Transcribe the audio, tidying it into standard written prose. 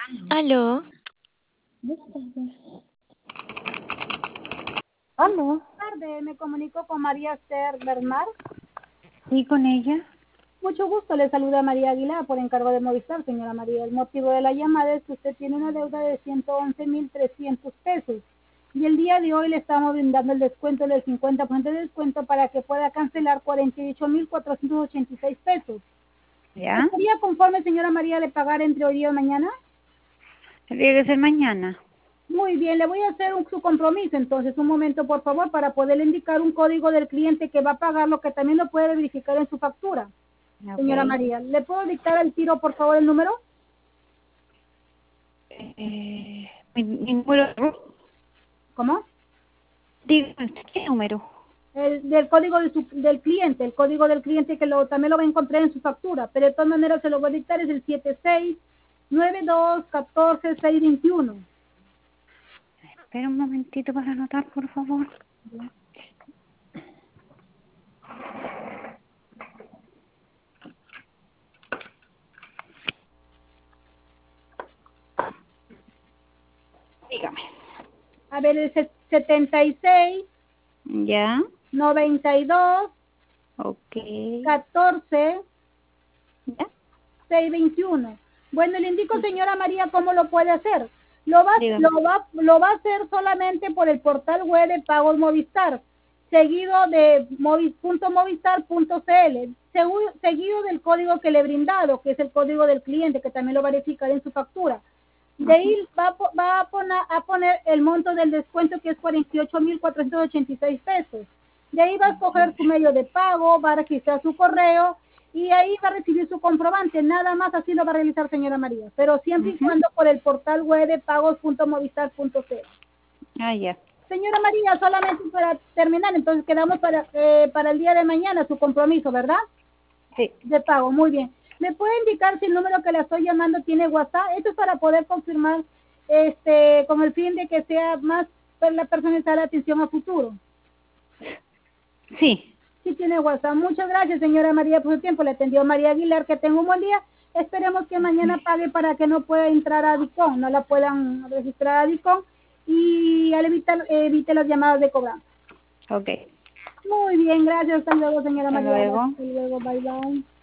Aló, Aló, Buenas tardes, me comunico con María Esther Bernal. ¿y con ella? Mucho gusto, le saluda María Aguilar por encargo de Movistar, señora María. El motivo de la llamada es que usted tiene una deuda de 111.300 pesos y el día de hoy le estamos brindando el descuento del 50% de descuento para que pueda cancelar 48.486 pesos. ¿Ya? ¿Estaría conforme, señora María, de pagar entre hoy y mañana? Tendría que ser mañana. Muy bien, le voy a hacer su compromiso, entonces un momento por favor para poderle indicar un código del cliente que va a pagar, lo que también lo puede verificar en su factura. Ok. Señora María, ¿le puedo dictar al tiro por favor el número? Mi número. ¿Cómo? Dígame, ¿qué número? El del código del cliente, el código del cliente que también lo va a encontrar en su factura, pero de todas maneras se lo voy a dictar, es el 769214 621. Espera un momentito para anotar, por favor. Dígame. A ver, el 76 ¿Ya? 92 Ok. 14 ¿Ya? 621. Bueno, le indico, señora María, cómo lo puede hacer. Lo Dígame. va, lo va a hacer solamente por el portal web de pagos Movistar, seguido de movistar.cl, seguido del código que le he brindado, que es el código del cliente, que también lo va a verificar en su factura. De Ujú. ahí va a poner el monto del descuento, que es 48.486 pesos. De ahí va a escoger su medio de pago, va a registrar su correo y ahí va a recibir su comprobante. Nada más así lo va a realizar, señora María, pero siempre y Ujú. cuando por el portal web de pagos.movistar.cl. Ah, ya. Señora María, solamente para terminar, entonces quedamos para el día de mañana su compromiso, ¿verdad? Sí. De pago, muy bien. ¿Me puede indicar si el número que le estoy llamando tiene WhatsApp? Esto es para poder confirmar, con el fin de que sea más la personalizada la atención a futuro. Sí. Sí tiene WhatsApp. Muchas gracias, señora María, por su tiempo. Le atendió María Aguilar. Que tenga un buen día. Esperemos que mañana pague para que no pueda entrar a DICON, no la puedan registrar a DICON y al evitar, evite las llamadas de cobranza. Ok. Muy bien, gracias. Hasta luego, señora Hasta María. luego. Hasta luego, bye bye.